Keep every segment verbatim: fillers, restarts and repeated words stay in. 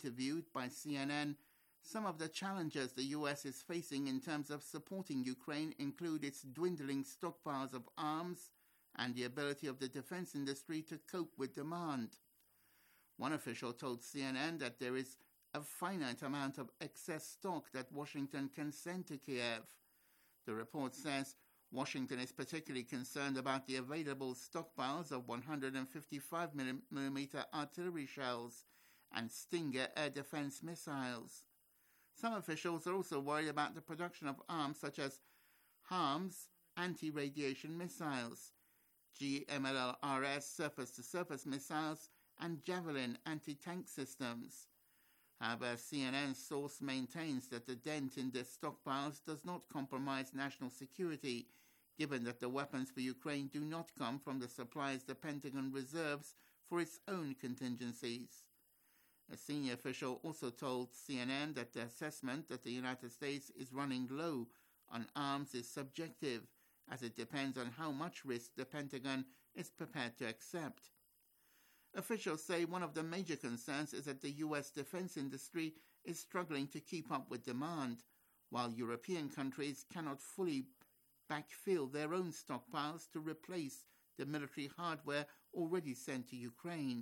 interviewed by C N N, some of the challenges the U S is facing in terms of supporting Ukraine include its dwindling stockpiles of arms and the ability of the defense industry to cope with demand. One official told C N N that there is a finite amount of excess stock that Washington can send to Kiev. The report says Washington is particularly concerned about the available stockpiles of one hundred fifty-five millimeter artillery shells and Stinger air defense missiles. Some officials are also worried about the production of arms such as HARMS anti-radiation missiles, G M L R S surface-to-surface missiles, and Javelin anti-tank systems. However, C N N's source maintains that the dent in the stockpiles does not compromise national security, given that the weapons for Ukraine do not come from the supplies the Pentagon reserves for its own contingencies. A senior official also told C N N that the assessment that the United States is running low on arms is subjective, as it depends on how much risk the Pentagon is prepared to accept. Officials say one of the major concerns is that the U S defense industry is struggling to keep up with demand, while European countries cannot fully backfill their own stockpiles to replace the military hardware already sent to Ukraine.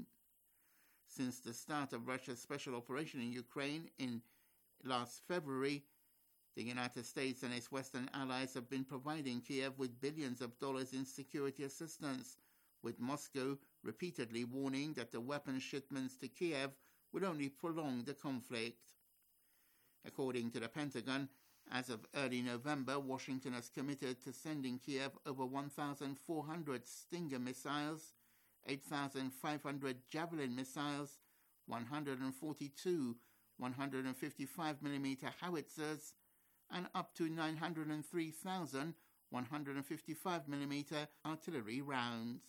Since the start of Russia's special operation in Ukraine in last February, the United States and its Western allies have been providing Kiev with billions of dollars in security assistance, with Moscow repeatedly warning that the weapons shipments to Kiev would only prolong the conflict. According to the Pentagon, as of early November, Washington has committed to sending Kiev over one thousand four hundred Stinger missiles, eight thousand five hundred Javelin missiles, one hundred forty-two one hundred fifty-five millimeter howitzers, and up to nine hundred three thousand one hundred fifty-five millimeter artillery rounds.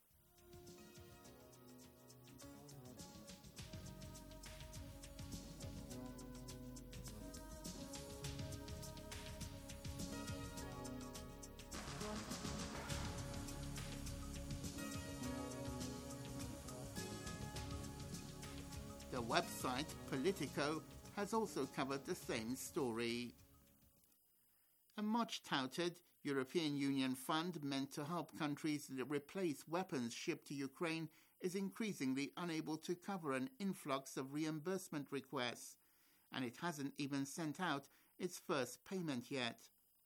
The website Politico has also covered the same story. A much-touted European Union fund meant to help countries replace weapons shipped to Ukraine is increasingly unable to cover an influx of reimbursement requests, and it hasn't even sent out its first payment yet.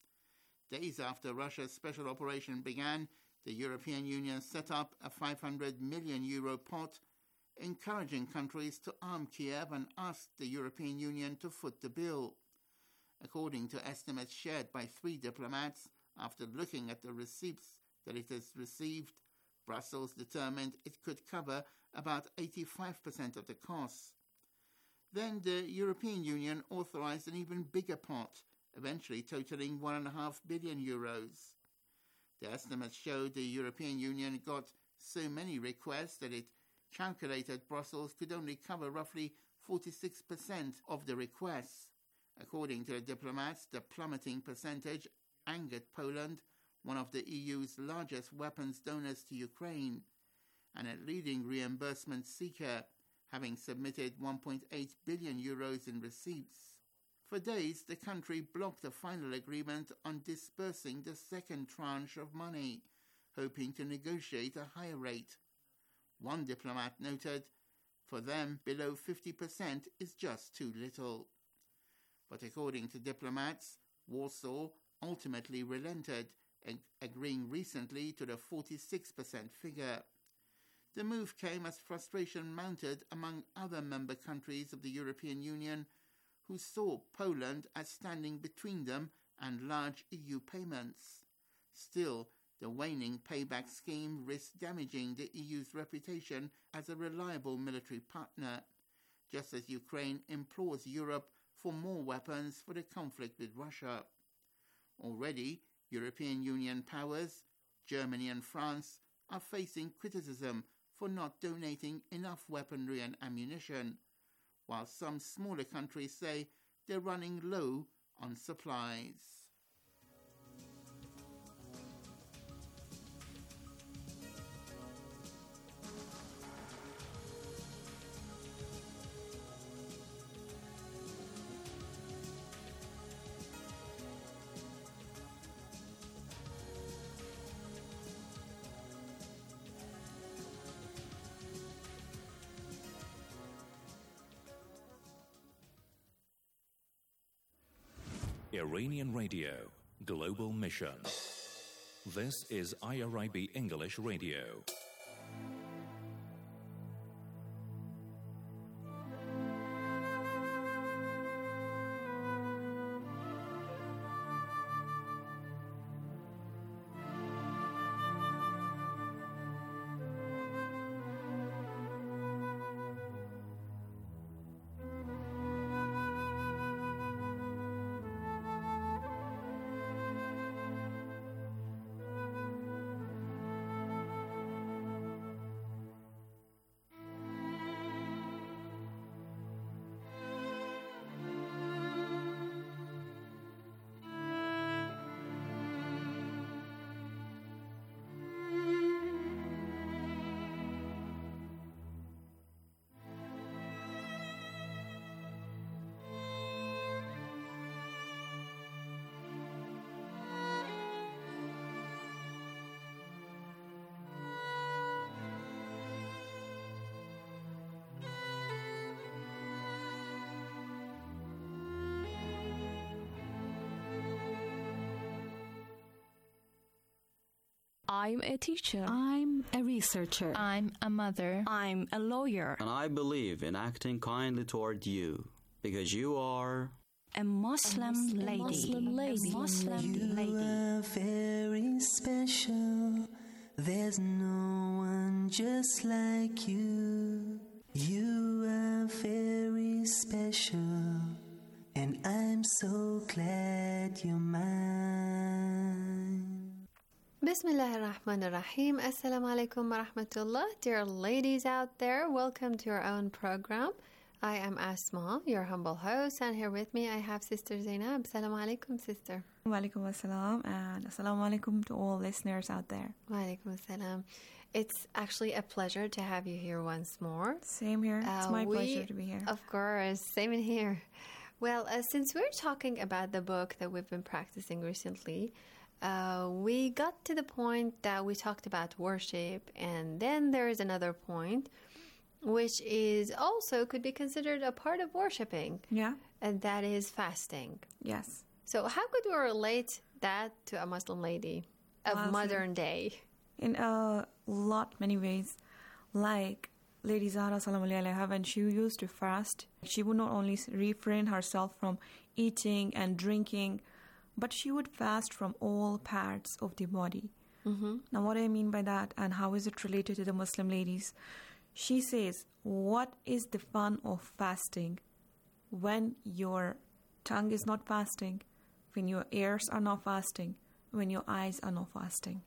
Days after Russia's special operation began, the European Union set up a five hundred million euro pot, encouraging countries to arm Kiev and asked the European Union to foot the bill. According to estimates shared by three diplomats, after looking at the receipts that it has received, Brussels determined it could cover about eighty-five percent of the costs. Then the European Union authorized an even bigger pot, eventually totaling one point five billion euros. The estimates showed the European Union got so many requests that it calculated Brussels could only cover roughly forty-six percent of the requests. According to the diplomats, the plummeting percentage angered Poland, one of the E U's largest weapons donors to Ukraine, and a leading reimbursement seeker, having submitted one point eight billion euros in receipts. For days, the country blocked a final agreement on dispersing the second tranche of money, hoping to negotiate a higher rate. One diplomat noted, for them, below fifty percent is just too little. But according to diplomats, Warsaw ultimately relented, ag- agreeing recently to the forty-six percent figure. The move came as frustration mounted among other member countries of the European Union, who saw Poland as standing between them and large E U payments. Still, the waning payback scheme risks damaging the E U's reputation as a reliable military partner, just as Ukraine implores Europe for more weapons for the conflict with Russia. Already, European Union powers, Germany and France, are facing criticism for not donating enough weaponry and ammunition, while some smaller countries say they're running low on supplies. Iranian Radio, Global Mission. This is I R I B English Radio. I'm a teacher. I'm a researcher. I'm a mother. I'm a lawyer. And I believe in acting kindly toward you, because you are a Muslim, a Muslim lady. Muslim lady. A Muslim you lady. are very special. There's no one just like you. You are very special, and I'm so glad you're mine. Bismillah ar-Rahman ar-Rahim. Assalamu alaikum wa rahmatullah. Dear ladies out there, welcome to your own program. I am Asma, your humble host, and here with me I have Sister Zainab. Assalamu alaikum, sister. Wa alaikum assalam, and assalamu alaikum to all listeners out there. Wa alaikum assalam. It's actually a pleasure to have you here once more. Same here. Uh, it's my we, pleasure to be here. Of course, same in here. Well, uh, since we're talking about the book that we've been practicing recently, Uh, we got to the point that we talked about worship, and then there is another point, which is also could be considered a part of worshiping. Yeah. And that is fasting. Yes. So how could we relate that to a Muslim lady of well, modern day? In a lot many ways. Like Lady Zahra Salamu alayha, when she used to fast, she would not only refrain herself from eating and drinking, but she would fast from all parts of the body. Mm-hmm. Now, what I mean by that, and how is it related to the Muslim ladies? She says, what is the fun of fasting when your tongue is not fasting, when your ears are not fasting, when your eyes are not fasting?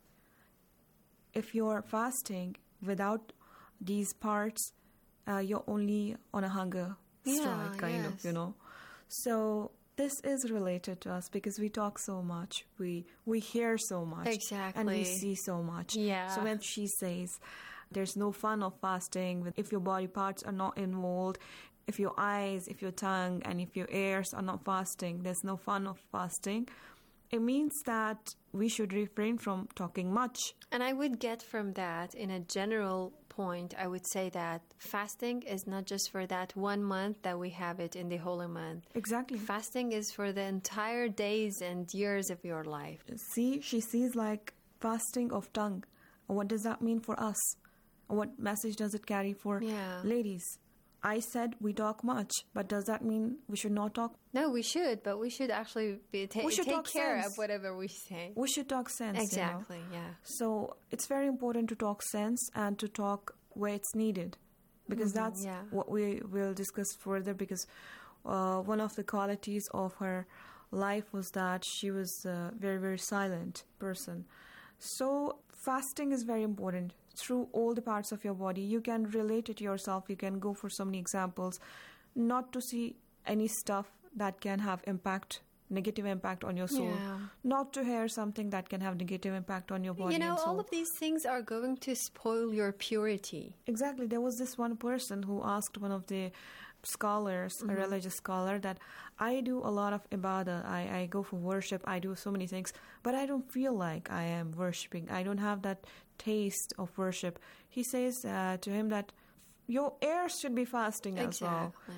If you're fasting without these parts, uh, you're only on a hunger strike, yeah, kind yes. of, you know. So this is related to us because we talk so much, we we hear so much, exactly, and we see so much. Yeah. So when she says there's no fun of fasting if your body parts are not involved, if your eyes, if your tongue, and if your ears are not fasting, there's no fun of fasting. It means that we should refrain from talking much. And I would get from that, in a general point, I would say that fasting is not just for that one month that we have it in the holy month. Exactly. Fasting is for the entire days and years of your life. See, she sees like fasting of tongue. What does that mean for us? What message does it carry for yeah. ladies? I said we talk much, but does that mean we should not talk? No, we should, but we should actually be ta- we should take talk care sense. of whatever we say. We should talk sense. Exactly, you know? yeah. So it's very important to talk sense and to talk where it's needed, because mm-hmm, that's yeah. what we will discuss further, because uh, one of the qualities of her life was that she was a very, very silent person. So fasting is very important. Through all the parts of your body, you can relate it to yourself. You can go for so many examples, not to see any stuff that can have impact, negative impact on your soul, yeah. not to hear something that can have negative impact on your body. You know, and soul. all of these things are going to spoil your purity. Exactly. There was this one person who asked one of the scholars, mm-hmm. a religious scholar, that I do a lot of ibadah, I, I go for worship, I do so many things, but I don't feel like I am worshipping. I don't have that taste of worship. He says uh, to him that your ears should be fasting exactly. as well.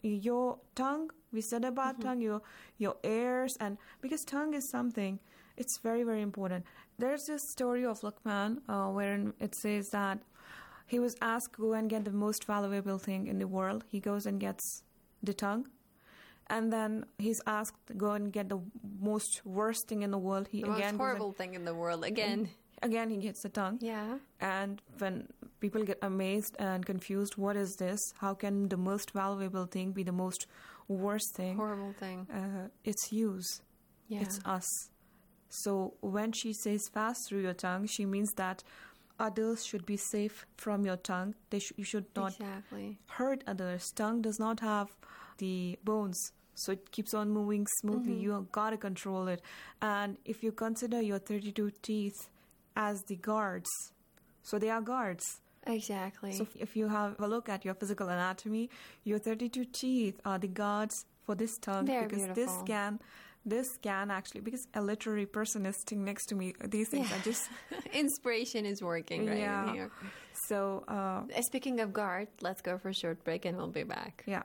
your tongue, we said about mm-hmm. tongue, your your ears, and because tongue is something, it's very, very important. There's this story of Luqman uh, wherein it says that he was asked to go and get the most valuable thing in the world. He goes and gets the tongue. And then he's asked to go and get the most worst thing in the world. He the again most horrible thing in the world, again. Again, he gets the tongue. Yeah. And when people get amazed and confused, what is this? How can the most valuable thing be the most worst thing? Horrible thing. Uh, it's yous. Yeah. It's us. So when she says fast through your tongue, she means that others should be safe from your tongue. They sh- you should not exactly. hurt others. Tongue does not have the bones, so it keeps on moving smoothly. Mm-hmm. You gotta control it. And if you consider your thirty-two teeth as the guards, so they are guards. Exactly. So if you have a look at your physical anatomy, your thirty-two teeth are the guards for this tongue. Very because beautiful. this can this can actually, because a literary person is sitting next to me, these things yeah. are just inspiration is working right yeah. here. So uh, speaking of guard, let's go for a short break and we'll be back. Yeah.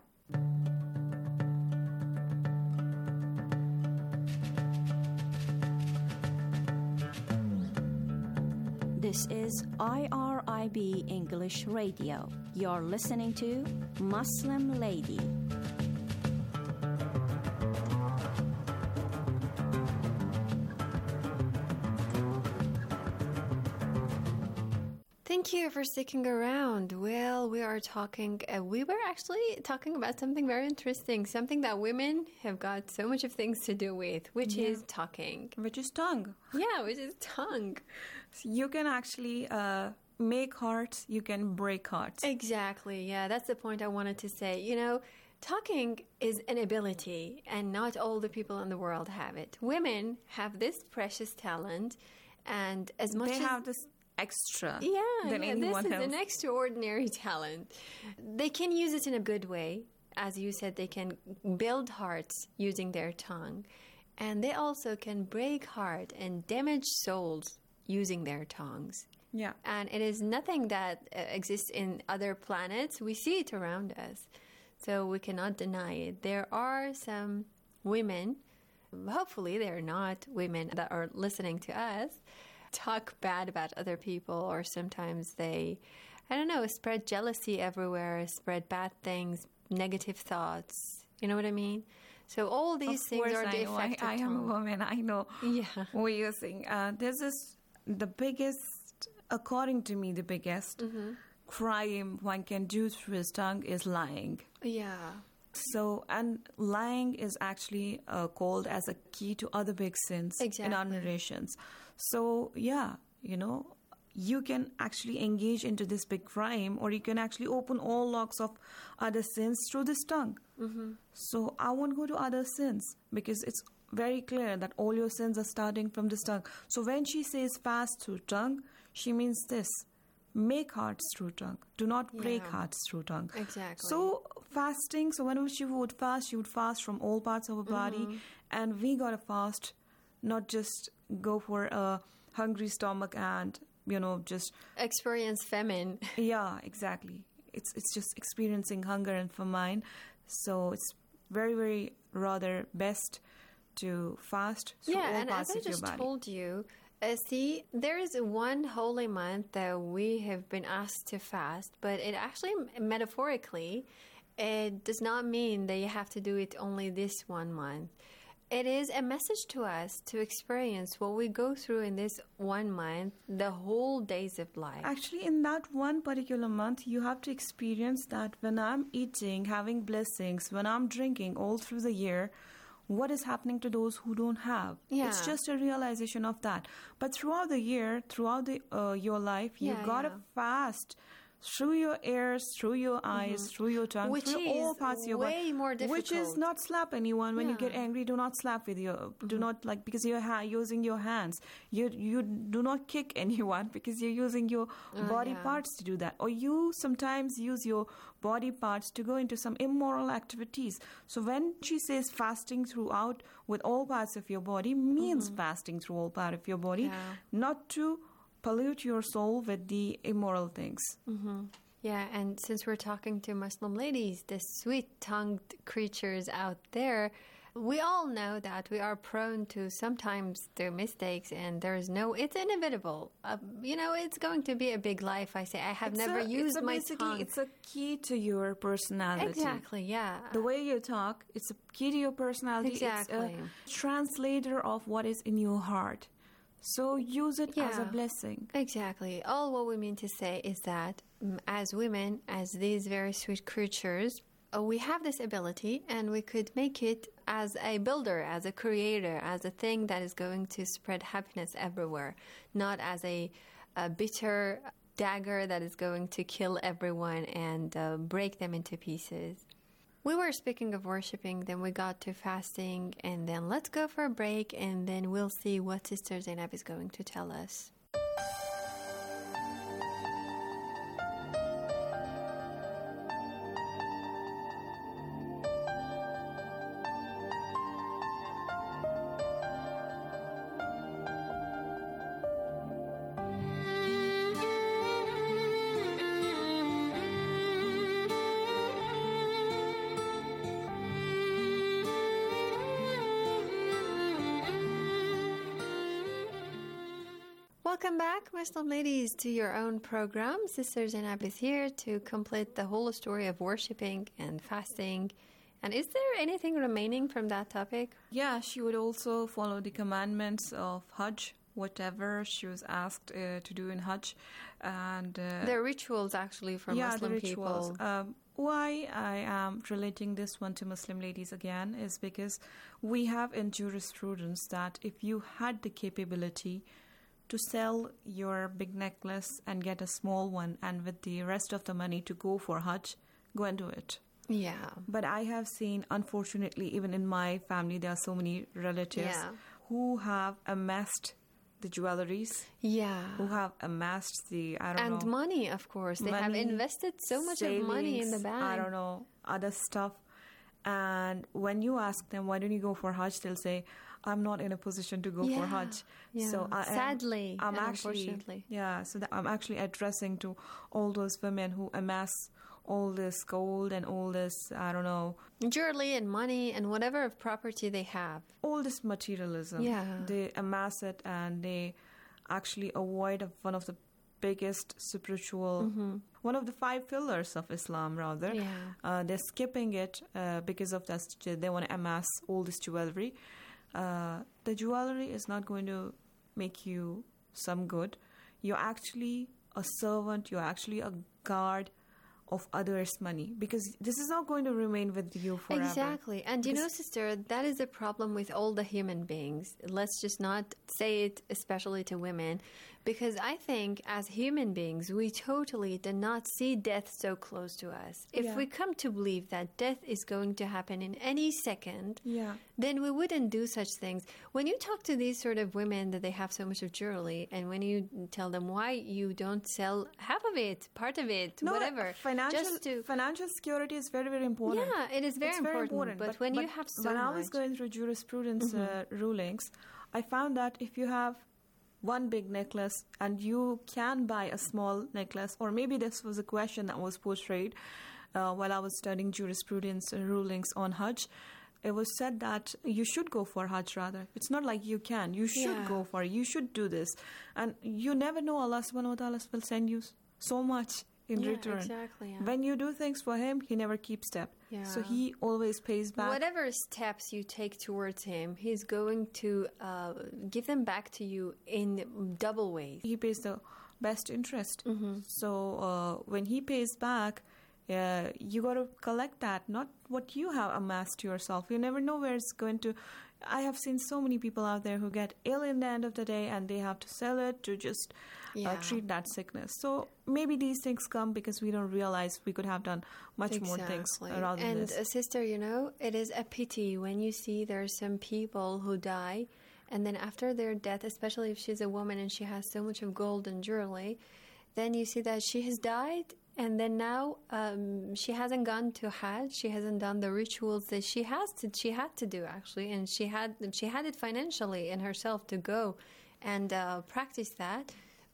This is I R I B English Radio. You're listening to Muslim Lady. Thank you for sticking around. Well, we are talking, uh, we were actually talking about something very interesting, something that women have got so much of things to do with, which yeah. is talking. Which is tongue. Yeah, which is tongue. You can actually uh, make hearts, you can break hearts. Exactly, yeah, that's the point I wanted to say. You know, talking is an ability, and not all the people in the world have it. Women have this precious talent, and as much they as... They have this extra yeah, than yeah, anyone this is else. an extraordinary talent. They can use it in a good way. As you said, they can build hearts using their tongue. And they also can break heart and damage souls using their tongues. Yeah. And it is nothing that uh, exists in other planets. We see it around us. So we cannot deny it. There are some women, hopefully they're not women that are listening to us, talk bad about other people, or sometimes they, I don't know, spread jealousy everywhere, spread bad things, negative thoughts. You know what I mean? So all these of things are I the know. effect I, of I am a tongue. woman. I know Yeah. what you're saying. Uh, there's this, the biggest, according to me, the biggest Mm-hmm. crime one can do through his tongue is lying. Yeah. So, and lying is actually uh, called as a key to other big sins in our Exactly. narrations. So, yeah, you know, you can actually engage into this big crime, or you can actually open all locks of other sins through this tongue. Mm-hmm. So, I won't go to other sins because it's very clear that all your sins are starting from this tongue. So, when she says fast through tongue, she means this: make hearts through tongue. Do not break Yeah. hearts through tongue. Exactly. So, fasting, so whenever she would fast, she would fast from all parts of her body. Mm-hmm. And we gotta fast, not just go for a hungry stomach and, you know, just... Experience famine. Yeah, exactly. It's it's just experiencing hunger and famine. So it's very, very rather best to fast through Yeah, all and parts as I of your just body. told you, uh, see, there is one holy month that we have been asked to fast, but it actually, metaphorically, it does not mean that you have to do it only this one month. It is a message to us to experience what we go through in this one month, the whole days of life. Actually, in that one particular month, you have to experience that when I'm eating, having blessings, when I'm drinking all through the year, what is happening to those who don't have. Yeah. It's just a realization of that. But throughout the year, throughout the uh, your life, you Yeah, gotta yeah. fast through your ears, through your eyes, through your tongue, Which through all is parts of your body. way more Which is difficult. not slap anyone. When you get Yeah. angry, do not slap with your, do not like, because you're ha- using your hands. You you do not kick anyone because you're using your body yeah. parts to do that. Or you sometimes use your body parts to go into some immoral activities. So when she says fasting throughout with all parts of your body, means fasting through all part of your body, Yeah. not to pollute your soul with the immoral things. Yeah, and since we're talking to Muslim ladies, the sweet-tongued creatures out there, we all know that we are prone to sometimes do mistakes, and there's no, it's inevitable. Uh, you know, it's going to be a big life. I say, I have It's never a- used it's a my basically, tongue. It's a key to your personality. Exactly, yeah. The way you talk, it's a key to your personality. Exactly. It's a translator of what is in your heart. So use it as a Yeah. blessing. Exactly. All what we mean to say is that mm, as women, as these very sweet creatures, uh, we have this ability and we could make it as a builder, as a creator, as a thing that is going to spread happiness everywhere, not as a, a bitter dagger that is going to kill everyone and uh, break them into pieces. We were speaking of worshiping, then we got to fasting, and then let's go for a break, and then we'll see what Sister Zainab is going to tell us. Welcome back, Muslim ladies, to your own program. Sister Zainab is here to complete the whole story of worshipping and fasting. And is there anything remaining from that topic? Yeah, she would also follow the commandments of Hajj, whatever she was asked uh, to do in Hajj. And uh, The rituals, actually, for yeah, Muslim the rituals. people. Um, why I am relating this one to Muslim ladies again is because we have in jurisprudence that if you had the capability to sell your big necklace and get a small one, and with the rest of the money to go for Hajj, go and do it. Yeah. But I have seen, unfortunately, even in my family, there are so many relatives Yeah. who have amassed the jewelries, Yeah. who have amassed the, I don't And know, money, of course. They have money, invested so much of money in the savings, bank. I don't know, other stuff. And when you ask them, why don't you go for Hajj? They'll say, I'm not in a position to go Yeah, for Hajj. yeah. So I am, Sadly I'm and actually, unfortunately. yeah. So that I'm actually addressing to all those women who amass all this gold and all this, I don't know, Jewelry and money and whatever of property they have. all this materialism. Yeah. They amass it and they actually avoid of one of the biggest spiritual, one of the five pillars of Islam, rather. Yeah. Uh, they're skipping it uh, because of that. They want to amass all this jewelry. Uh, the jewelry is not going to make you some good. You're actually a servant. You're actually a guard of others' money, because this is not going to remain with you forever. Exactly. And you know, sister, that is the problem with all the human beings. Let's just not say it especially to women, because I think as human beings, we totally did not see death so close to us. If Yeah. we come to believe that death is going to happen in any second, Yeah. then we wouldn't do such things. When you talk to these sort of women that they have so much of jewelry, and when you tell them why you don't sell half of it, part of it, No, whatever, Financial, just to financial security is very, very important. Yeah, it is very It's important, but when you have so when I was much- going through jurisprudence uh, rulings, I found that if you have one big necklace and you can buy a small necklace, or maybe this was a question that was portrayed uh, while I was studying jurisprudence uh, rulings on Hajj. It was said that you should go for Hajj, rather. It's not like you can. You should Yeah. go for it. You should do this. And you never know, Allah subhanahu wa ta'ala will send you so much in Yeah, return. exactly, yeah. When you do things for him, he never keeps step. So Yeah. he always pays back. Whatever steps you take towards him, he's going to uh, give them back to you in double ways. He pays the best interest. Mm-hmm. So uh, when he pays back, uh, you got to collect that, not what you have amassed yourself. You never know where it's going to. I have seen so many people out there who get ill in the end of the day, and they have to sell it to just Yeah. uh, treat that sickness. So maybe these things come because we don't realize we could have done much more things Exactly. rather than And this. uh, sister, you know, it is a pity when you see there are some people who die, and then after their death, especially if she's a woman and she has so much of gold and jewelry, then you see that she has died, and then now um, she hasn't gone to Hajj. She hasn't done the rituals that she has to. She had to do actually, and she had she had it financially in herself to go and uh, practice that.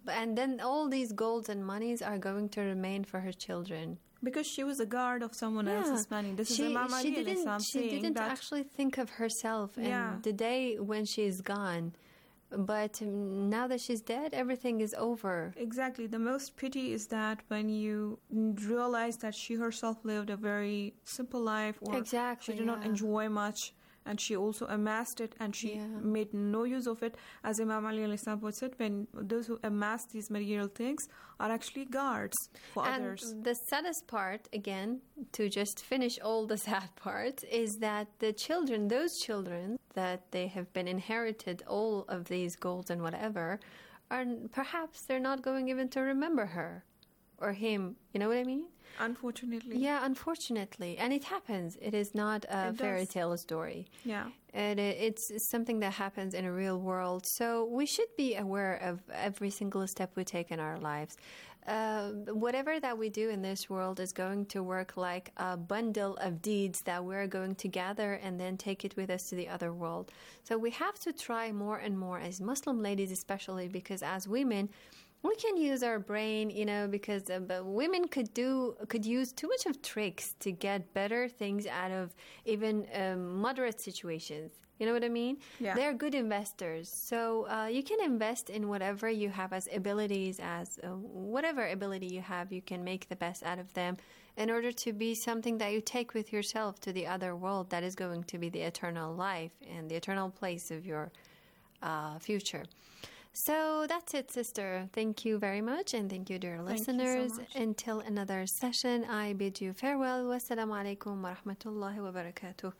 And then all these golds and monies are going to remain for her children. Because she was a guard of someone Yeah. else's money. This she, is Imam Ali she alayhi didn't, salam she saying didn't that actually think of herself and Yeah. the day when she's gone. But um, now that she's dead, everything is over. Exactly. The most pity is that when you realize that she herself lived a very simple life, or Exactly, she did not yeah. enjoy much, and she also amassed it, and she Yeah. made no use of it. As Imam Ali alayhi salam would said, when those who amass these material things are actually guards for And others. the saddest part, again, to just finish all the sad parts, is that the children, those children that they have been inherited all of these golds and whatever, are perhaps they're not going even to remember her or him. You know what I mean? Unfortunately. Yeah, unfortunately. And it happens. It is not a It fairy does. tale story. Yeah. And it- it's something that happens in a real world. So we should be aware of every single step we take in our lives. Uh, whatever that we do in this world is going to work like a bundle of deeds that we're going to gather and then take it with us to the other world. So we have to try more and more as Muslim ladies, especially because as women, we can use our brain, you know, because uh, but women could do could use too much of tricks to get better things out of even um, moderate situations. You know what I mean? Yeah. They're good investors. So uh, you can invest in whatever you have as abilities, as uh, whatever ability you have, you can make the best out of them in order to be something that you take with yourself to the other world that is going to be the eternal life and the eternal place of your uh, future. So that's it, sister. Thank you very much, and thank you, dear Thank you so listeners. much. Until another session, I bid you farewell. Wassalamu alaikum wa rahmatullahi wa barakatuh.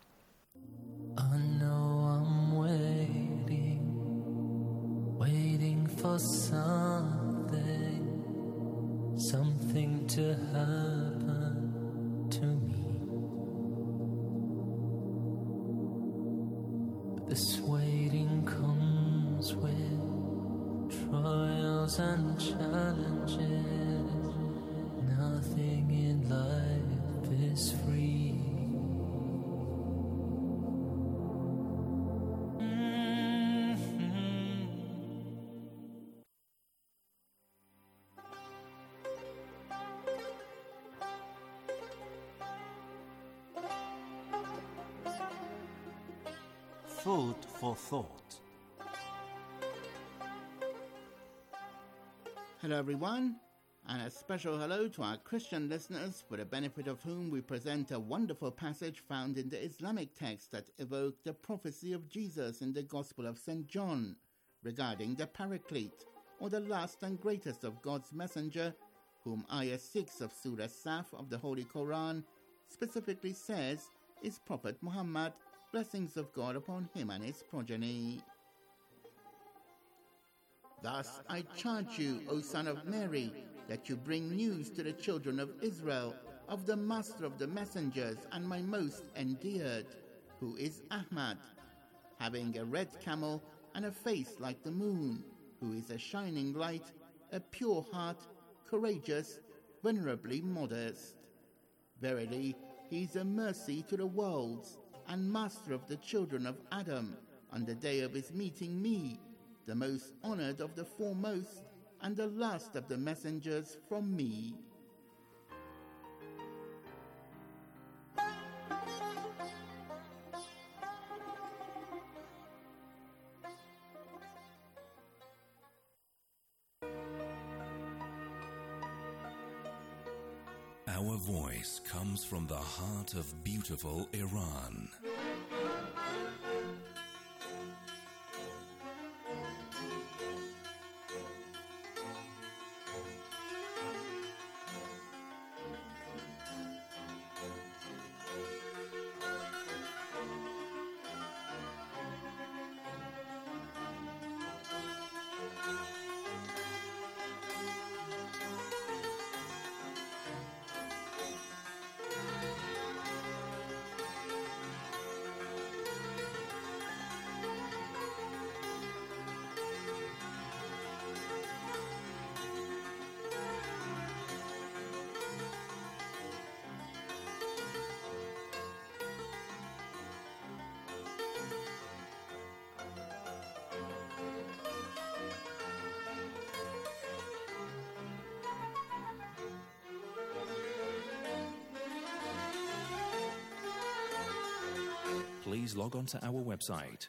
I know I'm waiting, waiting for something, something to happen to me. But this waiting comes with trials and challenges. Nothing in life is free. Food for thought. Hello, everyone, and a special hello to our Christian listeners, for the benefit of whom we present a wonderful passage found in the Islamic text that evoked the prophecy of Jesus in the Gospel of Saint John regarding the Paraclete, or the last and greatest of God's messenger, whom Ayah six of Surah Saf of the Holy Quran specifically says is Prophet Muhammad, blessings of God upon him and his progeny. Thus I charge you, O son of Mary, that you bring news to the children of Israel of the master of the messengers and my most endeared, who is Ahmad, having a red camel and a face like the moon, who is a shining light, a pure heart, courageous, venerably modest. Verily, he is a mercy to the worlds, and master of the children of Adam, on the day of his meeting me, the most honored of the foremost, and the last of the messengers from me. Our voice comes from the heart of beautiful Iran. please log on to our website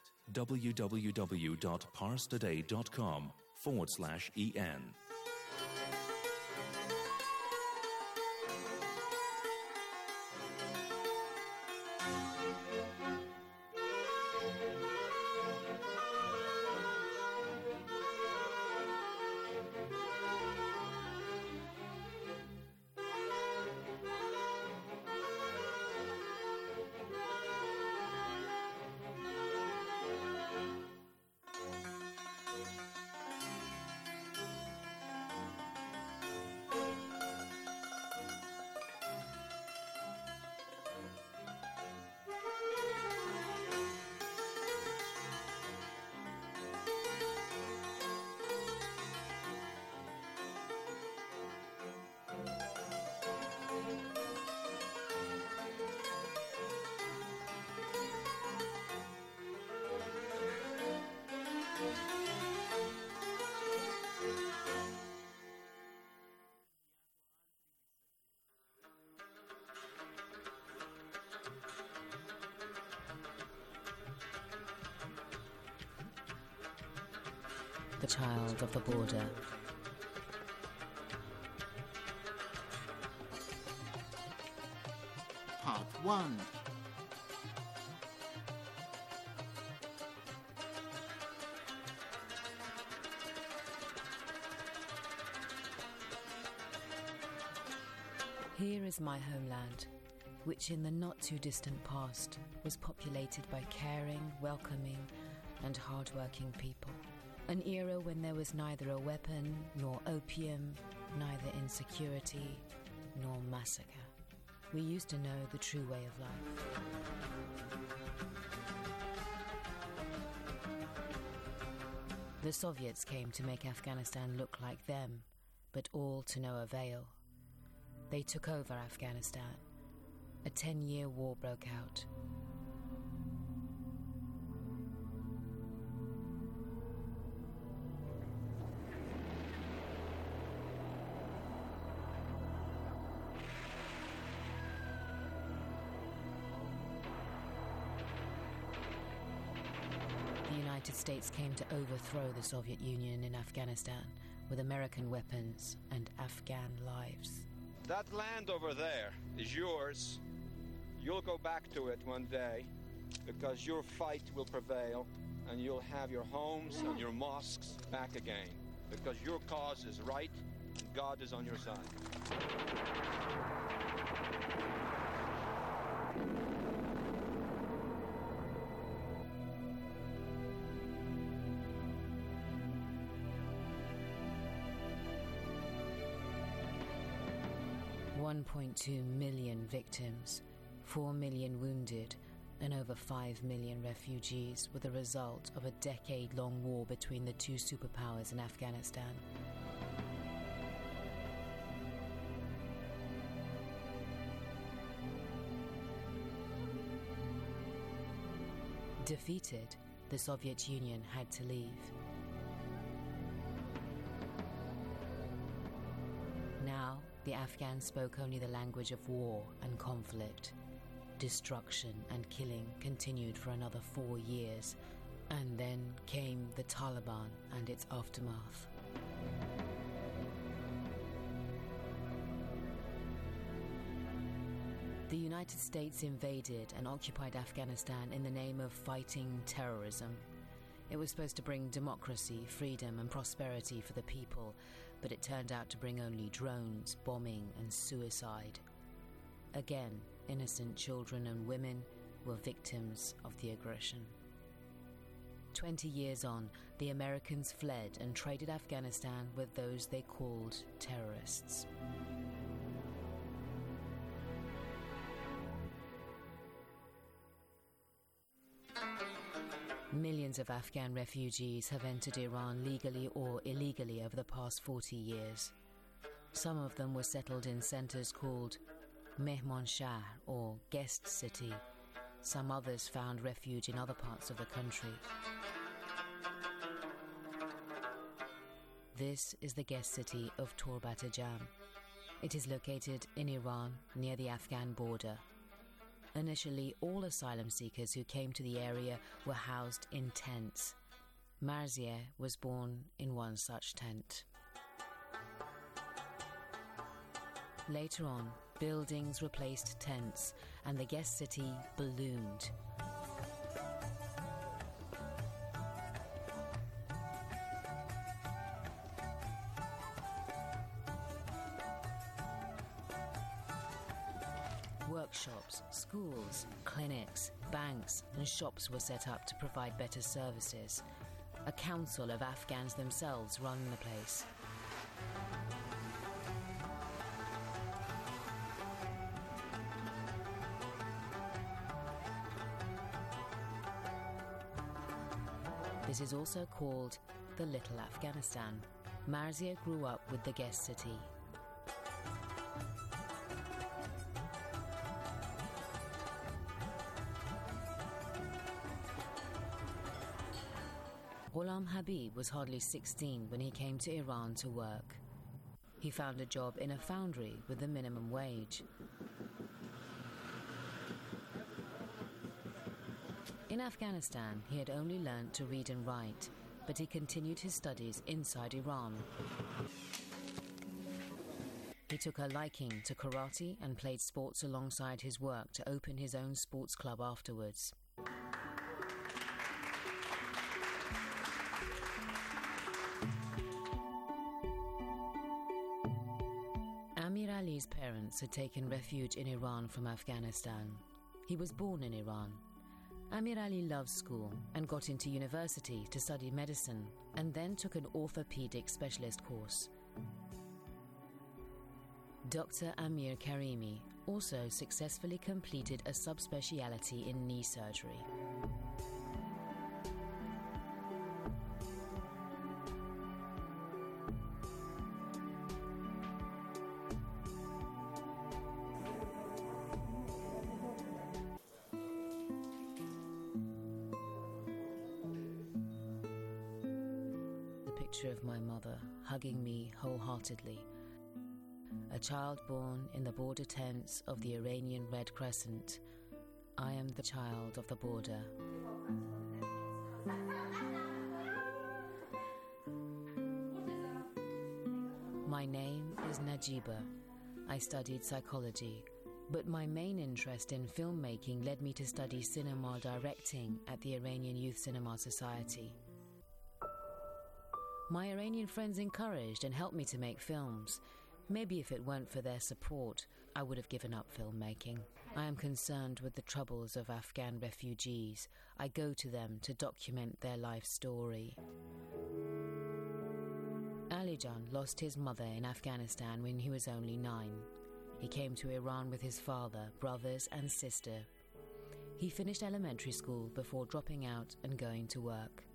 www.parstoday.com forward slash en. The Child of the Border. Part one. Here is my homeland, which in the not-too-distant past was populated by caring, welcoming, and hard-working people. An era when there was neither a weapon nor opium, neither insecurity nor massacre. We used to know the true way of life. The Soviets came to make Afghanistan look like them, but all to no avail. They took over Afghanistan. A ten-year war broke out. The United States came to overthrow the Soviet Union in Afghanistan with American weapons and Afghan lives. That land over there is yours. You'll go back to it one day because your fight will prevail and you'll have your homes and your mosques back again because your cause is right and God is on your side. one point two million victims, four million wounded, and over five million refugees were the result of a decade-long war between the two superpowers in Afghanistan. Defeated, the Soviet Union had to leave. Now, the Afghans spoke only the language of war and conflict. Destruction and killing continued for another four years, and then came the Taliban and its aftermath. The United States invaded and occupied Afghanistan in the name of fighting terrorism. It was supposed to bring democracy, freedom, and prosperity for the people, but it turned out to bring only drones, bombing, and suicide. Again, innocent children and women were victims of the aggression. Twenty years on, the Americans fled and traded Afghanistan with those they called terrorists. Millions of Afghan refugees have entered Iran legally or illegally over the past forty years. Some of them were settled in centers called Mehmanshah, or Guest City. Some others found refuge in other parts of the country. This is the guest city of Torbat-e Jam. It is located in Iran, near the Afghan border. Initially, all asylum seekers who came to the area were housed in tents. Marzieh was born in one such tent. Later on, buildings replaced tents, and the guest city ballooned. Workshops, schools, clinics, banks, and shops were set up to provide better services. A council of Afghans themselves run the place. This is also called the Little Afghanistan. Marzieh grew up with the guest city. Ghulam Habib was hardly sixteen when he came to Iran to work. He found a job in a foundry with the minimum wage. In Afghanistan, he had only learnt to read and write, but he continued his studies inside Iran. He took a liking to karate and played sports alongside his work to open his own sports club afterwards. Amir Ali's parents had taken refuge in Iran from Afghanistan. He was born in Iran. Amir Ali loved school and got into university to study medicine, and then took an orthopedic specialist course. Doctor Amir Karimi also successfully completed a subspeciality in knee surgery. Of my mother hugging me wholeheartedly. A child born in the border tents of the Iranian Red Crescent. I am the child of the border. My name is Najiba. I studied psychology, but my main interest in filmmaking led me to study cinema directing at the Iranian Youth Cinema Society. My Iranian friends encouraged and helped me to make films. Maybe if it weren't for their support, I would have given up filmmaking. I am concerned with the troubles of Afghan refugees. I go to them to document their life story. Alijan lost his mother in Afghanistan when he was only nine. He came to Iran with his father, brothers and sister. He finished elementary school before dropping out and going to work.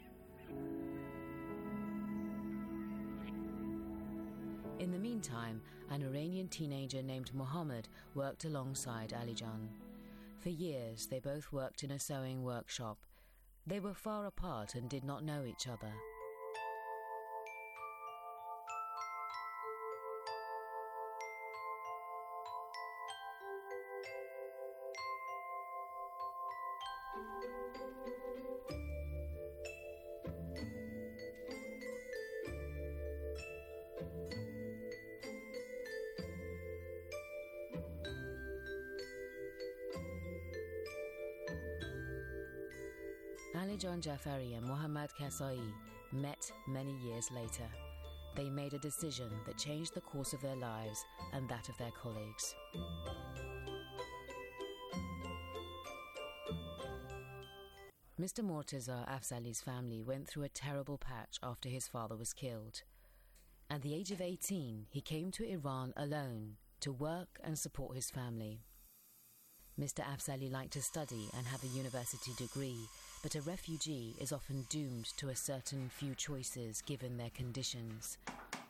In the meantime, an Iranian teenager named Mohammed worked alongside Alijan. For years, they both worked in a sewing workshop. They were far apart and did not know each other. Alijan Jafari and Mohammad Kasai met many years later. They made a decision that changed the course of their lives and that of their colleagues. Mister Mortaza Afzali's family went through a terrible patch after his father was killed. At the age of eighteen, he came to Iran alone to work and support his family. Mister Afzali liked to study and have a university degree, but a refugee is often doomed to a certain few choices given their conditions.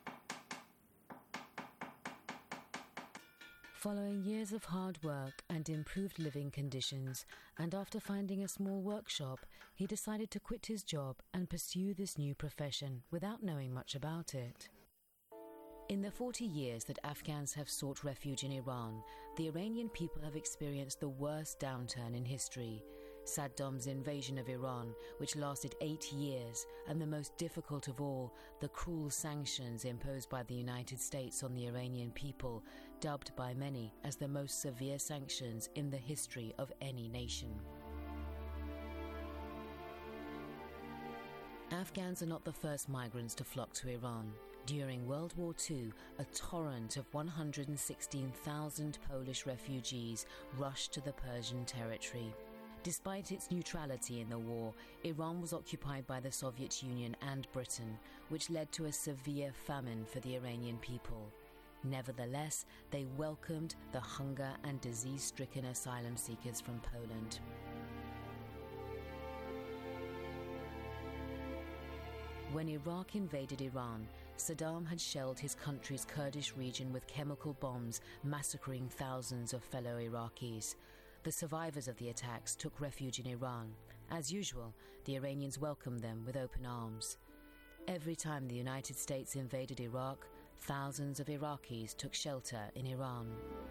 Following years of hard work and improved living conditions, and after finding a small workshop, he decided to quit his job and pursue this new profession without knowing much about it. In the forty years that Afghans have sought refuge in Iran, the Iranian people have experienced the worst downturn in history. Saddam's invasion of Iran, which lasted eight years, and the most difficult of all, the cruel sanctions imposed by the United States on the Iranian people, dubbed by many as the most severe sanctions in the history of any nation. Afghans are not the first migrants to flock to Iran. During World War Two, a torrent of one hundred sixteen thousand Polish refugees rushed to the Persian territory. Despite its neutrality in the war, Iran was occupied by the Soviet Union and Britain, which led to a severe famine for the Iranian people. Nevertheless, they welcomed the hunger and disease-stricken asylum seekers from Poland. When Iraq invaded Iran, Saddam had shelled his country's Kurdish region with chemical bombs, massacring thousands of fellow Iraqis. The survivors of the attacks took refuge in Iran. As usual, the Iranians welcomed them with open arms. Every time the United States invaded Iraq, thousands of Iraqis took shelter in Iran.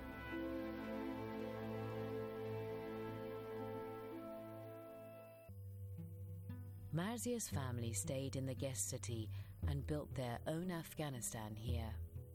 Marzia's family stayed in the guest city and built their own Afghanistan here.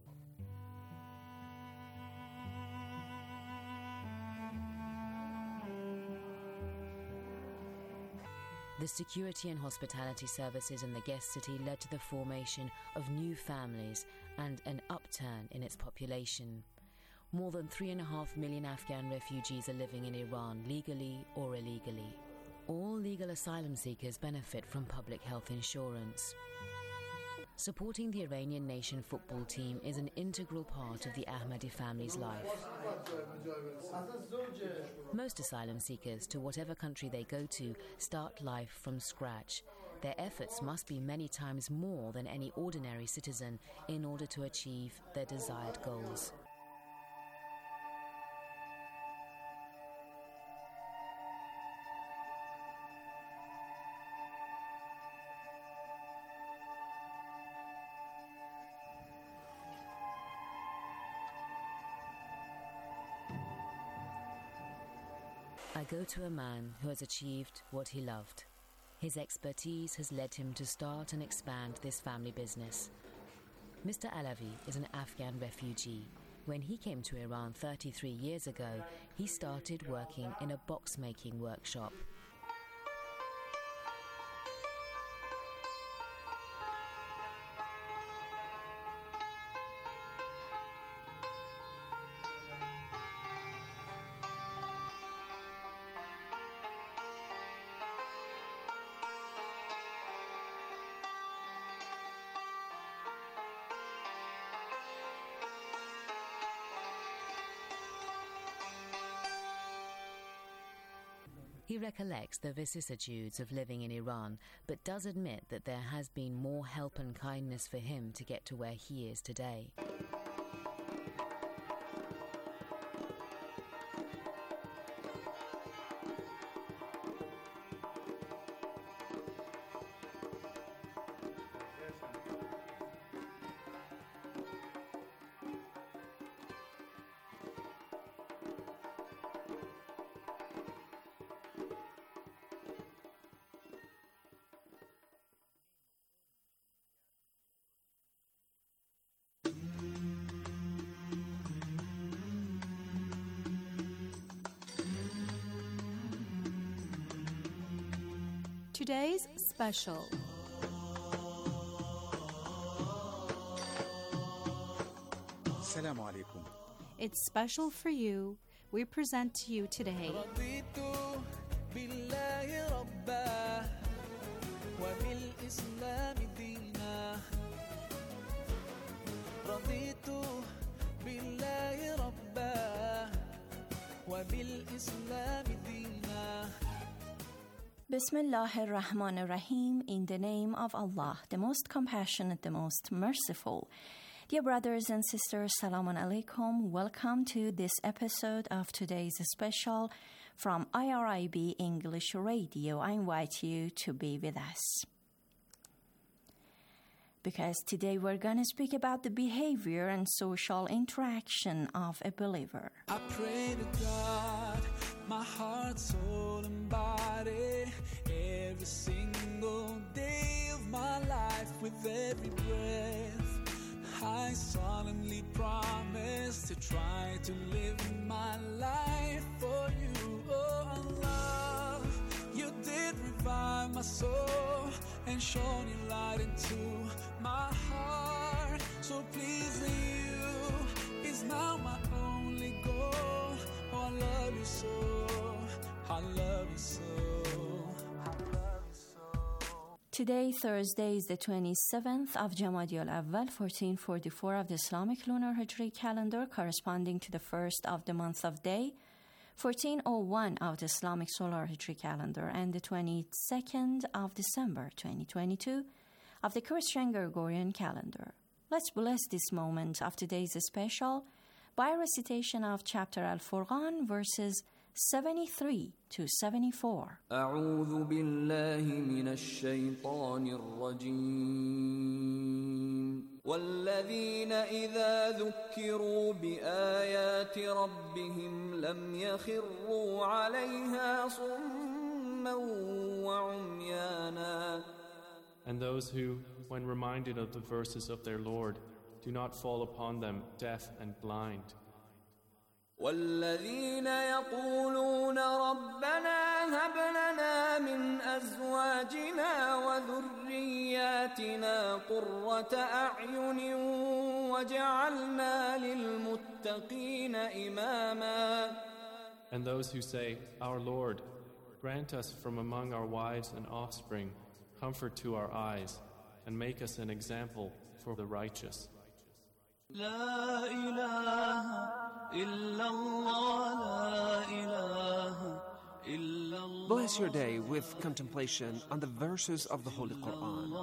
The security and hospitality services in the guest city led to the formation of new families and an upturn in its population. More than three and a half million Afghan refugees are living in Iran, legally or illegally. All legal asylum seekers benefit from public health insurance. Supporting the Iranian nation football team is an integral part of the Ahmadi family's life. Most asylum seekers, to whatever country they go to, start life from scratch. Their efforts must be many times more than any ordinary citizen in order to achieve their desired goals. I go to a man who has achieved what he loved. His expertise has led him to start and expand this family business. Mister Alavi is an Afghan refugee. When he came to Iran thirty-three years ago, he started working in a box-making workshop. He recollects the vicissitudes of living in Iran, but does admit that there has been more help and kindness for him to get to where he is today. Today's special. Assalamu alaikum. It's special for you. We present to you today Bismillah ar-Rahman ar-Rahim, in the name of Allah, the most compassionate, the most merciful. Dear brothers and sisters, Salamun Alaikum. Welcome to this episode of today's special from I R I B English Radio. I invite you to be with us. because today we're going to speak about the behavior and social interaction of a believer. I pray to God, my heart, soul, and body, every single day of my life, with every breath, I solemnly promise to try to live my life for you, oh Allah. You did revive my soul and shone your light into my heart. So pleasing you is now my only goal. Oh, I love you so, I love you so, I love you so. Today, Thursday, is the twenty-seventh of Jamadi al-Awwal, fourteen forty-four of the Islamic lunar Hijri calendar, corresponding to the first of the month of Day, fourteen oh one of the Islamic solar Hijri calendar, and the twenty-second of December, twenty twenty-two of the Christian Gregorian calendar. Let's bless this moment of today's special by a recitation of chapter Al-Furqan, verses seventy-three to seventy-four. أعوذ بالله من الشيطان الرجيم والذين إذا ذكروا بآيات ربهم لم يخروا عليها صما وعميانا. And those who, when reminded of the verses of their Lord, do not fall upon them deaf and blind. والذين يقولون ربنا هب لنا من أزواجنا وذرياتنا قرة أعين وجعلنا للمتقين إماما. And those who say, Our Lord, grant us from among our wives and offspring comfort to our eyes, and make us an example for the righteous. لا إله إلا الله لا إله إلا الله. Bless your day with contemplation on the verses of the Holy Quran.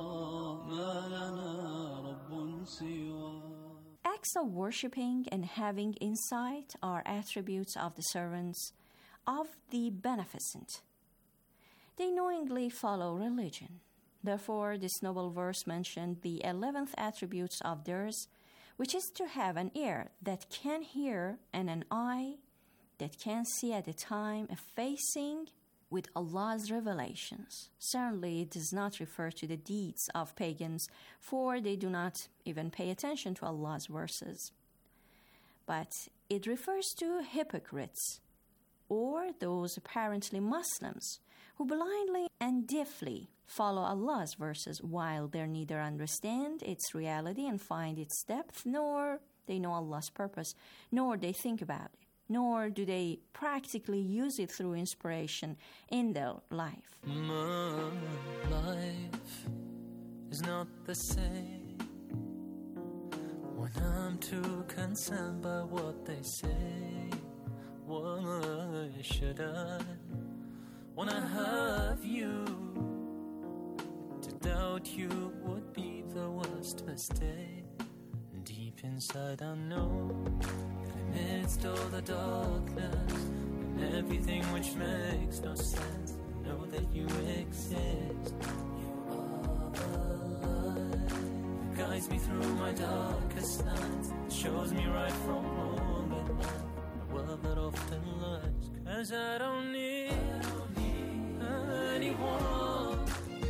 Acts of worshipping and having insight are attributes of the servants of the Beneficent. They knowingly follow religion. Therefore, this noble verse mentioned the eleventh attributes of theirs, which is to have an ear that can hear and an eye that can see at a time facing with Allah's revelations. Certainly, it does not refer to the deeds of pagans, for they do not even pay attention to Allah's verses. But it refers to hypocrites, or those apparently Muslims, who blindly and deafly follow Allah's verses while they neither understand its reality and find its depth, nor they know Allah's purpose, nor they think about it, nor do they practically use it through inspiration in their life. My life is not the same when I'm too concerned by what they say. Why should I, when I have you, to doubt you would be the worst mistake. Deep inside I know that amidst all the darkness and everything which makes no sense, I know that you exist. You are the light that guides me through my darkest nights, shows me right from wrong at night. Well, that often lies, 'cause I don't need, I don't need anyone,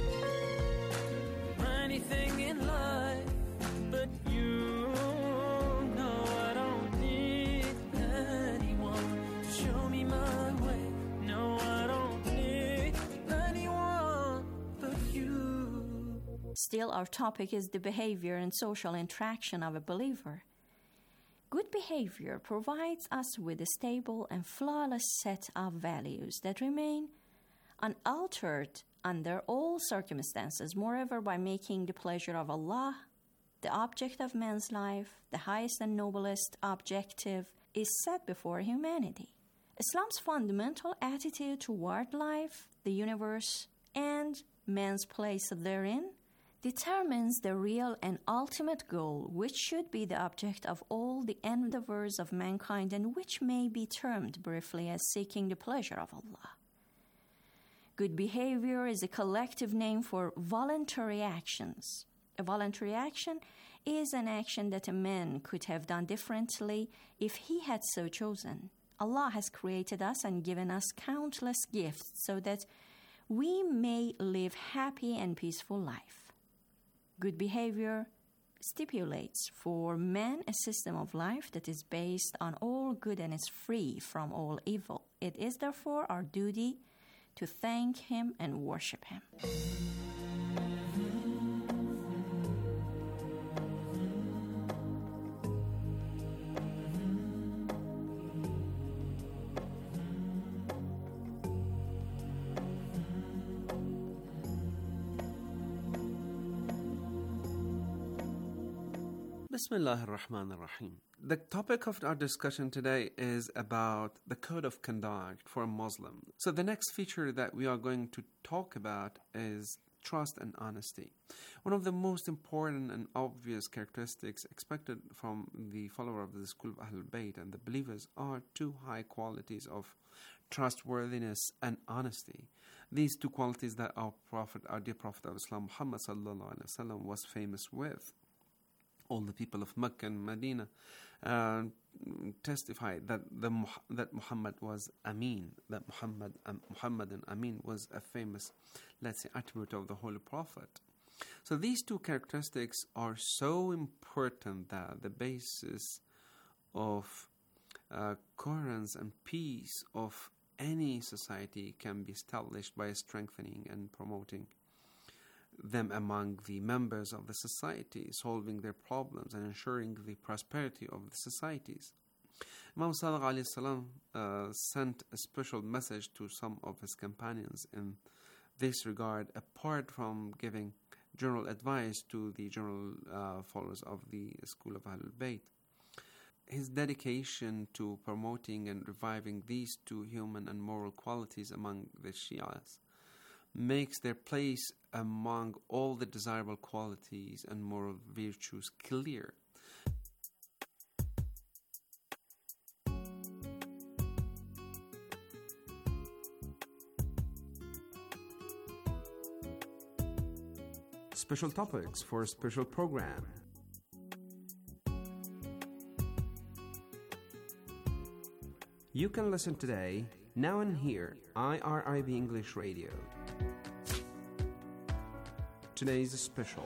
anything in life but you. No, I don't need anyone to show me my way. No, I don't need anyone but you. Still, our topic is the behavior and social interaction of a believer. Good behavior provides us with a stable and flawless set of values that remain unaltered under all circumstances. Moreover, by making the pleasure of Allah the object of man's life, the highest and noblest objective is set before humanity. Islam's fundamental attitude toward life, the universe, and man's place therein determines the real and ultimate goal, which should be the object of all the endeavors of mankind and which may be termed briefly as seeking the pleasure of Allah. Good behavior is a collective name for voluntary actions, A voluntary action is an action that a man could have done differently if he had so chosen. Allah has created us and given us countless gifts so that we may live happy and peaceful life. Good behavior stipulates for man a system of life that is based on all good and is free from all evil. It is therefore our duty to thank him and worship him. Bismillah ar-Rahman ar-Rahim. The topic of our discussion today is about the code of conduct for a Muslim. So the next feature that we are going to talk about is trust and honesty. One of the most important and obvious characteristics expected from the follower of the school of Ahlul Bayt and the believers are two high qualities of trustworthiness and honesty. These two qualities that our Prophet, our dear Prophet of Islam, Muhammad sallallahu alaihi wasallam, was famous with. All the people of Mecca and Medina uh, testified that the that Muhammad was Amin, that Muhammad um, Muhammad and Amin was a famous, let's say, attribute of the Holy Prophet. So these two characteristics are so important that the basis of uh, coherence and peace of any society can be established by strengthening and promoting them among the members of the society, solving their problems and ensuring the prosperity of the societies. Imam Sadiq alayhi salam uh, sent a special message to some of his companions in this regard, apart from giving general advice to the general uh, followers of the school of Ahlul Bayt. His dedication to promoting and reviving these two human and moral qualities among the Shias makes their place among all the desirable qualities and moral virtues clear. Special topics for a special program. You can listen today, now and here, I R I B English Radio. Today's special.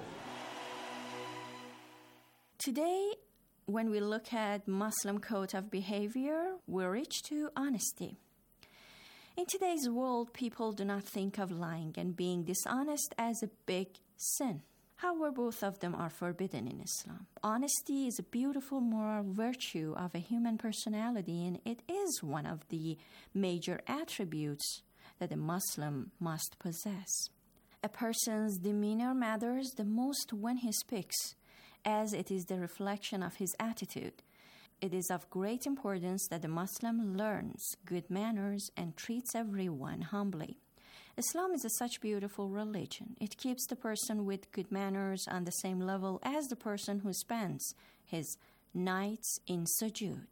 Today, when we look at Muslim code of behavior, we reach to honesty. In today's world, people do not think of lying and being dishonest as a big sin. However, both of them are forbidden in Islam. Honesty is a beautiful moral virtue of a human personality, and it is one of the major attributes that a Muslim must possess. A person's demeanor matters the most when he speaks, as it is the reflection of his attitude. It is of great importance that the Muslim learns good manners and treats everyone humbly. Islam is a such beautiful religion. It keeps the person with good manners on the same level as the person who spends his nights in sujood.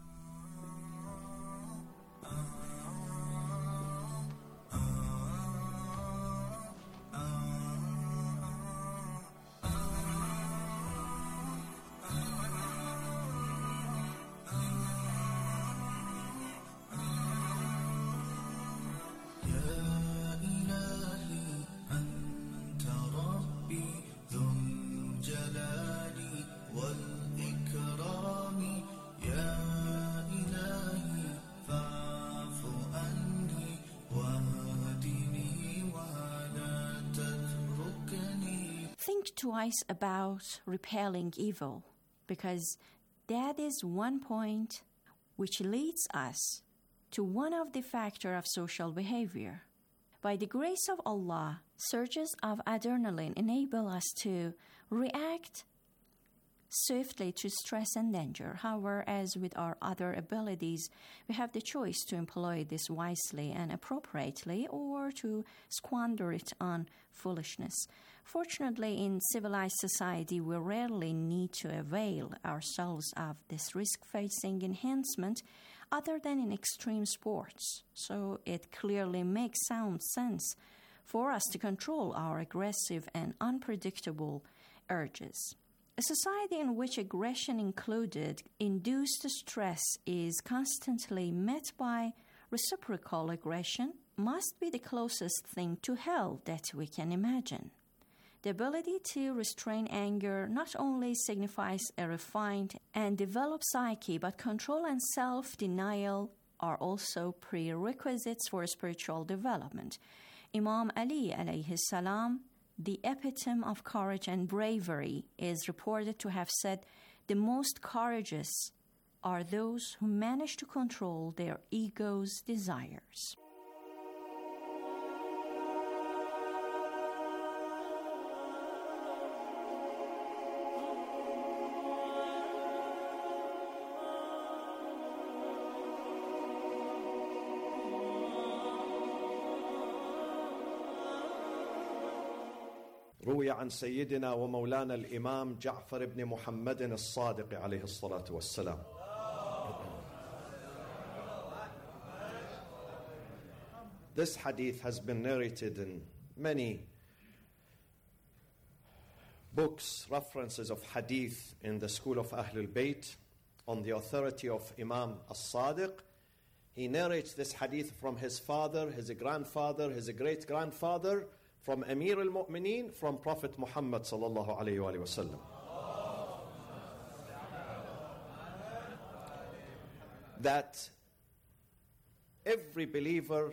Think twice about repelling evil, because that is one point which leads us to one of the factors of social behavior. By the grace of Allah, surges of adrenaline enable us to react swiftly to stress and danger. However, as with our other abilities, we have the choice to employ this wisely and appropriately or to squander it on foolishness. Fortunately, in civilized society, we rarely need to avail ourselves of this risk-facing enhancement other than in extreme sports. So it clearly makes sound sense for us to control our aggressive and unpredictable urges. A society in which aggression included induced stress is constantly met by reciprocal aggression must be the closest thing to hell that we can imagine. The ability to restrain anger not only signifies a refined and developed psyche, but control and self-denial are also prerequisites for spiritual development. Imam Ali alayhi salam, the epitome of courage and bravery, is reported to have said, "The most courageous are those who manage to control their ego's desires." روي عن سيدنا ومولانا الإمام جعفر بن محمد الصادق عليه الصلاة والسلام This hadith has been narrated in many books, references of hadith in the school of Ahlul Bayt on the authority of Imam As-Sadiq. He narrates this hadith from his father, his grandfather, his great-grandfather, from Amir al-Mu'mineen, from Prophet Muhammad sallallahu alayhi wa sallam. That every believer,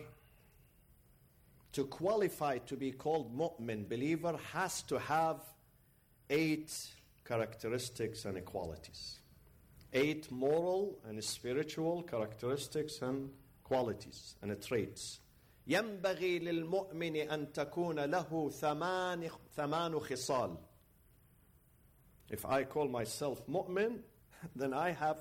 to qualify to be called mu'min believer, has to have eight characteristics and qualities. Eight moral and spiritual characteristics and qualities and traits. ينبغي للمؤمن أن تكون له ثمان ثمان خصال. If I call myself mu'min, then I have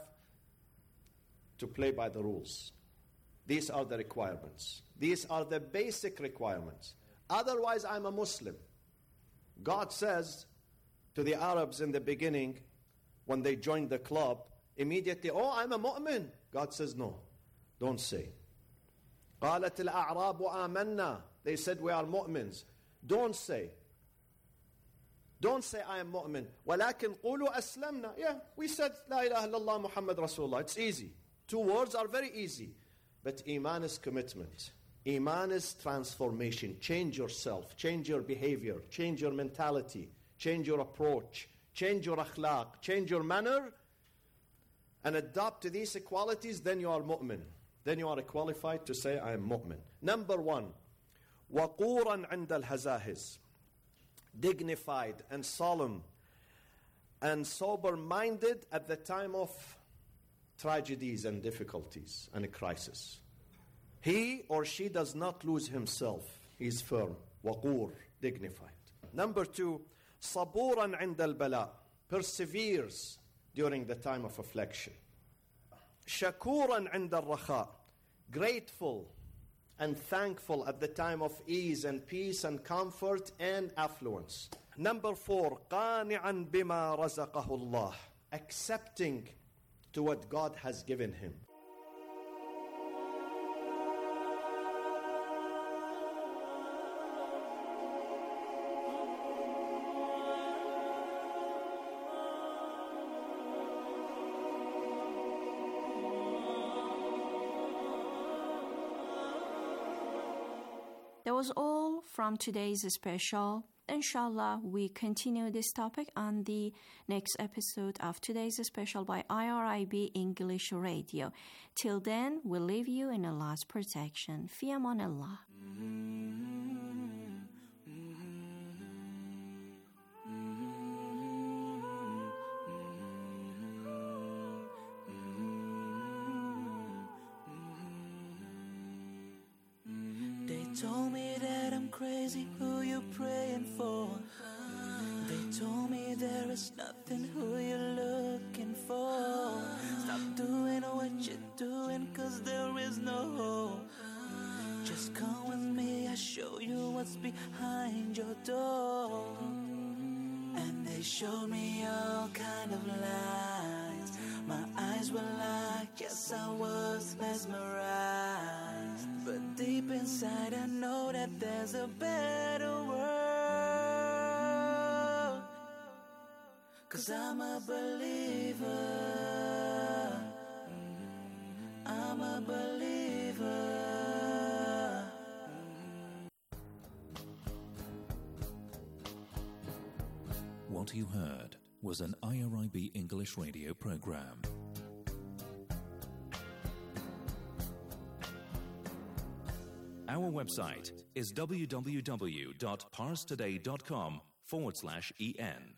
to play by the rules. These are the requirements. These are the basic requirements. Otherwise, I'm a Muslim. God says to the Arabs in the beginning, when they joined the club, immediately, "Oh, I'm a mu'min." God says, "No, don't say." قالت الأعراب آمنا. They said, "We are mu'mins." Don't say. Don't say, "I am mu'min." ولكن قولوا أسلمنا. Yeah, we said, لا إله إلا الله محمد رسول الله. It's easy. Two words are very easy. But Iman is commitment. Iman is transformation. Change yourself. Change your behavior. Change your mentality. Change your approach. Change your akhlaq. Change your manner. And adopt to these qualities, then you are mu'min. Then you are qualified to say, "I am mu'min." Number one, وَقُورًا عِنْدَ الْهَزَاهِزِ. Dignified and solemn and sober-minded at the time of tragedies and difficulties and crisis. He or she does not lose himself. He is firm. وَقُور, dignified. Number two, صَبُورًا عِنْدَ الْبَلَاءِ. Perseveres during the time of affliction. شَكُورًا عِنْدَ الرَّخَاءِ. Grateful and thankful at the time of ease and peace and comfort and affluence. Number four, قَانِعًا بِمَا رَزَقَهُ اللَّهِ. Accepting to what God has given him. That was all from today's special. Inshallah, we continue this topic on the next episode of today's special by I R I B English Radio. Till then, we leave you in Allah's protection. Fi aman Allah. Told me that I'm crazy, who you praying for? They told me there is nothing, who you looking for? Stop doing what you're doing, cause there is no hope. Just come with me, I'll show you what's behind your door. And they showed me all kind of lies. My eyes were locked, yes I was mesmerized. But deep inside I know that there's a better world. 'cause I'm a believer. I'm a believer. What you heard was an I R I B English radio program. Our website is www.parstoday.com forward slash en.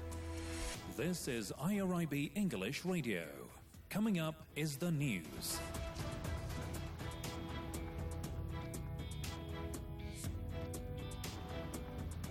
This is I R I B English Radio. Coming up is the news.